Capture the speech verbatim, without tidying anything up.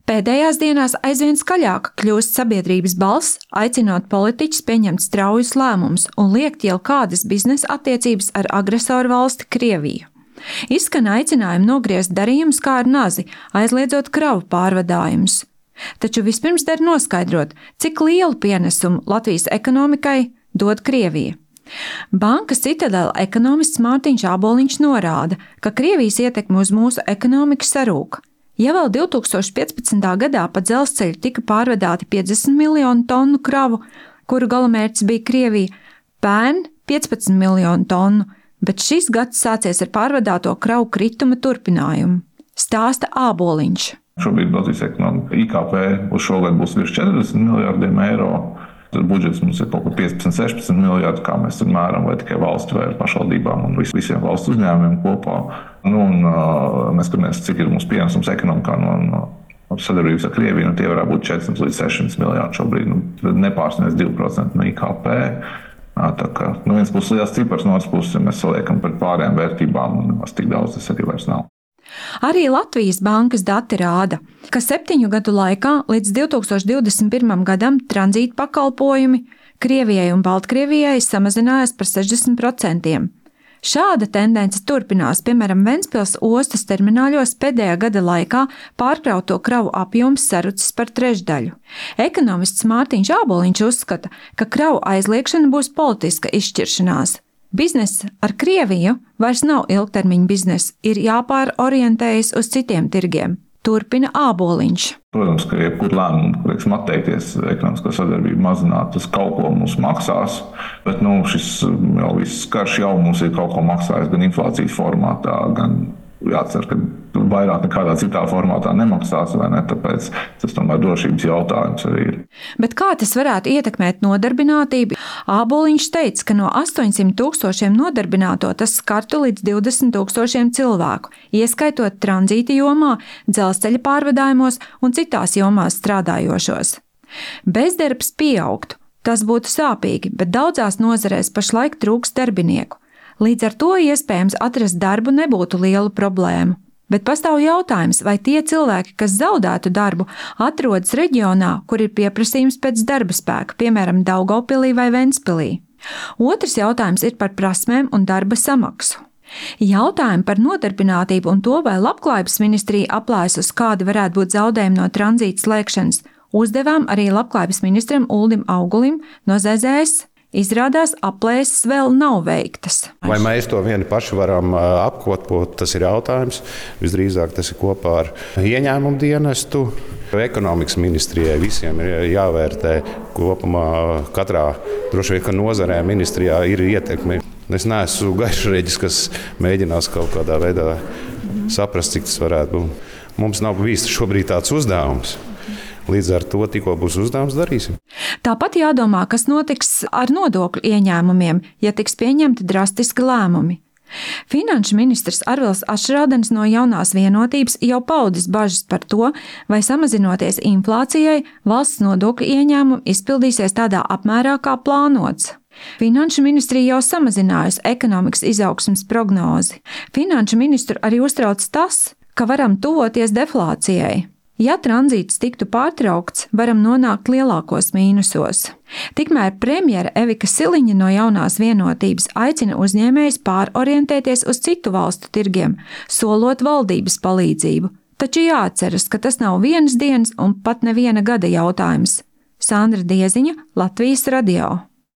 Pēdējās dienās aizvien skaļāk kļūst sabiedrības balss, aicinot politiķus pieņemt straujus lēmumus un liekt jau kādas biznesa attiecības ar agresoru valsti Krieviju. Izskan aicinājumi nogriezt darījumus kā ar nazi, aizliedzot kravu pārvadājumus. Taču vispirms der noskaidrot, cik lielu pienesumu Latvijas ekonomikai dod Krievija. Bankas Citadela ekonomists Mārtiņš Āboliņš norāda, ka Krievijas ietekme uz mūsu ekonomiku sarūk. Ja vēl divi tūkstoši piecpadsmitā gadā pa dzelzceļu tika pārvadāti piecdesmit miljonu tonu kravu, kuru galamērķis bija Krievija, pērn piecpadsmit miljonu tonu, bet šis gads sācies ar pārvadāto kravu krituma turpinājumu. Stāsta Āboliņš. Šobrīd Latvijas ekonomika I K P uz šo gadu būs virs četrdesmit miljārdiem eiro. Tad budžets mums ir kaut kur piecpadsmit, sešpadsmit miljārdi, kā mēs tur mēram, vai tikai valsts vai pašvaldībām un vis, visiem valsts uzņēmumiem kopā. Nu, un, uh, mēs skatāmies, cik ir mūsu pienesums ekonomikā no, no sadarbības ar Krieviju, un tie varētu būt četrsimt līdz sešsimt miljārdi šobrīd. Nu, nepārsniedz divi procenti no I K P. Tā kā no vienas puses liels cipars, no otras puses, ja mēs saliekam par pārējām vērtībām, un nemaz tik daudz tas arī vairs nav. Arī Latvijas bankas dati rāda, ka septiņu gadu laikā līdz divi tūkstoši divdesmit pirmajam gadam tranzīta pakalpojumi Krievijai un Baltkrievijai samazinājās par sešdesmit procentiem. Šāda tendence turpinās, piemēram, Ventspils ostas termināļos pēdējā gada laikā pārkrauto kravu apjoms sarucis par trešdaļu. Ekonomists Mārtiņš Āboliņš uzskata, ka kravu aizliekšana būs politiska izšķiršanās. Bizness ar Krieviju vairs nav ilgtermiņa bizness, ir jāpārorientējas uz citiem tirgiem. Turpina Āboliņš. Protams, ka jebkur lēmumu, lieksim, atteikties ekonomiskā sadarbība mazināt, tas kaut ko mums maksās, bet nu, šis jau viss karš jau mums ir kaut ko maksājis gan inflācijas formātā, gan jācer, ka vairāk nekādā citā formātā nemaksās, vai ne, tāpēc tas tomēr drošības jautājums arī ir. Bet kā tas varētu ietekmēt nodarbinātību? Āboliņš teica, ka no astoņsimt tūkstošiem nodarbināto tas skartu līdz divdesmit tūkstošiem cilvēku, ieskaitot tranzīta jomā, dzelzceļa pārvadājumos un citās jomās strādājošos. Bezdarbs pieaugtu, tas būtu sāpīgi, bet daudzās nozarēs pašlaik trūkst darbinieku. Līdz ar to iespējams atrast darbu nebūtu lielu problēmu. Bet pastāv jautājums, vai tie cilvēki, kas zaudētu darbu, atrodas reģionā, kur ir pieprasījums pēc darba spēka, piemēram, Daugavpilī vai Ventspilī. Otrs jautājums ir par prasmēm un darba samaksu. Jautājumi par nodarbinātību un to, vai Labklājības ministrija aplēsus, kādi varētu būt zaudējumi no tranzīta slēgšanas, uzdevām arī Labklājības ministram Uldim Augulim no Z Z S. Izrādās, aplēses vēl nav veiktas. Vai mēs to vieni paši varam apkopot, tas ir jautājums. Visdrīzāk tas ir kopā ar ieņēmumu dienestu. Ekonomikas ministrijai visiem ir jāvērtē kopumā katrā droši vien, ka nozarē ministrijā ir ietekme. Es neesmu gaišreģis, kas mēģinās kaut kādā veidā saprast, cik tas varētu būt. Mums nav bijis šobrīd tāds uzdevums. Līdz ar to tikko būs uzdevums, darīsim. Tāpat jādomā, kas notiks ar nodokļu ieņēmumiem, ja tiks pieņemti drastiski lēmumi. Finanšu ministrs Arvils Ašrādens no Jaunās vienotības jau paudis bažas par to, vai samazinoties inflācijai, valsts nodokļu ieņēmumi izpildīsies tādā apmērā, kā plānots. Finanšu ministrija jau samazinājusi ekonomikas izaugsmes prognozi. Finanšu ministru arī uztrauc tas, ka varam tuvoties deflācijai. Ja tranzīts tiktu pārtraukts, varam nonākt lielākos mīnusos. Tikmēr premjere Evika Siliņa no Jaunās vienotības aicina uzņēmējus pārorientēties uz citu valstu tirgiem, solot valdības palīdzību. Taču jāatceras, ka tas nav vienas dienas un pat neviena gada jautājums. Sandra Dieziņa, Latvijas radio.